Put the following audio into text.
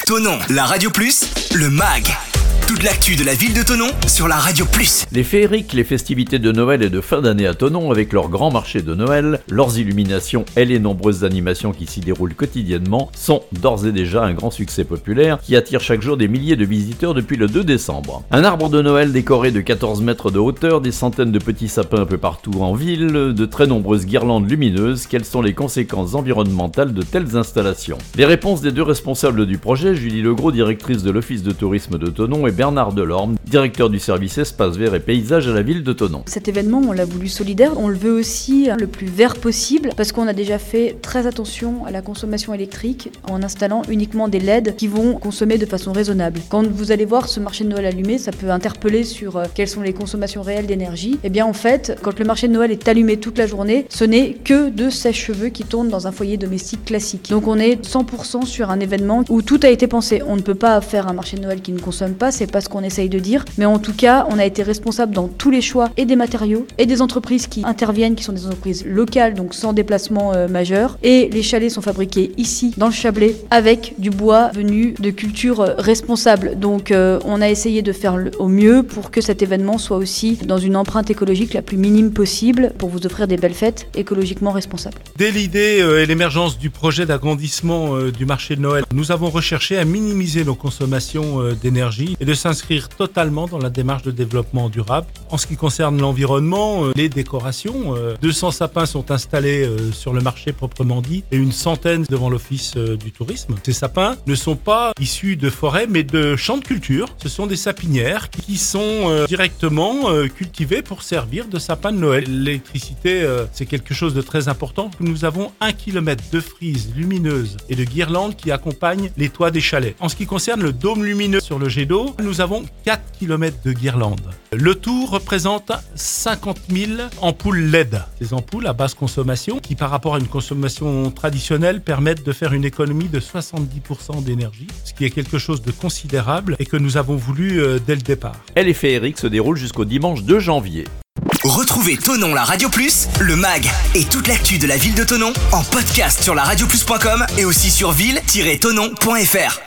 Thonon, la Radio Plus, le MAG. Toute l'actu de la ville de Thonon sur la Radio Plus. Les féeriques, les festivités de Noël et de fin d'année à Thonon avec leur grand marché de Noël, leurs illuminations et les nombreuses animations qui s'y déroulent quotidiennement sont d'ores et déjà un grand succès populaire qui attire chaque jour des milliers de visiteurs depuis le 2 décembre. Un arbre de Noël décoré de 14 mètres de hauteur, des centaines de petits sapins un peu partout en ville, de très nombreuses guirlandes lumineuses, quelles sont les conséquences environnementales de telles installations? Les réponses des deux responsables du projet, Julie Legros, directrice de l'Office de tourisme de Thonon, et Bernard Delorme, directeur du service espace vert et paysage à la ville de Thonon. Cet événement, on l'a voulu solidaire, on le veut aussi le plus vert possible parce qu'on a déjà fait très attention à la consommation électrique en installant uniquement des LED qui vont consommer de façon raisonnable. Quand vous allez voir ce marché de Noël allumé, ça peut interpeller sur quelles sont les consommations réelles d'énergie. Et bien en fait, quand le marché de Noël est allumé toute la journée, ce n'est que de sèche-cheveux qui tournent dans un foyer domestique classique. Donc on est 100% sur un événement où tout a été pensé. On ne peut pas faire un marché de Noël qui ne consomme pas, c'est pas ce qu'on essaye de dire, mais en tout cas, on a été responsable dans tous les choix et des matériaux et des entreprises qui interviennent, qui sont des entreprises locales, donc sans déplacement majeur. Et les chalets sont fabriqués ici, dans le Chablais, avec du bois venu de cultures responsables. Donc on a essayé de faire au mieux pour que cet événement soit aussi dans une empreinte écologique la plus minime possible pour vous offrir des belles fêtes écologiquement responsables. Dès l'idée et l'émergence du projet d'agrandissement du marché de Noël, nous avons recherché à minimiser nos consommations d'énergie et de s'inscrire totalement dans la démarche de développement durable. En ce qui concerne l'environnement, les décorations, 200 sapins sont installés sur le marché proprement dit et une centaine devant l'office du tourisme. Ces sapins ne sont pas issus de forêts mais de champs de culture. Ce sont des sapinières qui sont directement cultivées pour servir de sapins de Noël. L'électricité, c'est quelque chose de très important. Nous avons 1 kilomètre de frises lumineuses et de guirlandes qui accompagnent les toits des chalets. En ce qui concerne le dôme lumineux sur le jet d'eau, nous avons 4 km de guirlandes. Le tout représente 50 000 ampoules LED. Ces ampoules à basse consommation, qui par rapport à une consommation traditionnelle permettent de faire une économie de 70% d'énergie, ce qui est quelque chose de considérable et que nous avons voulu dès le départ. Et les féeriques se déroulent jusqu'au dimanche 2 janvier. Retrouvez Thonon, la Radio Plus, le MAG et toute l'actu de la ville de Thonon en podcast sur laradioplus.com et aussi sur ville-thonon.fr.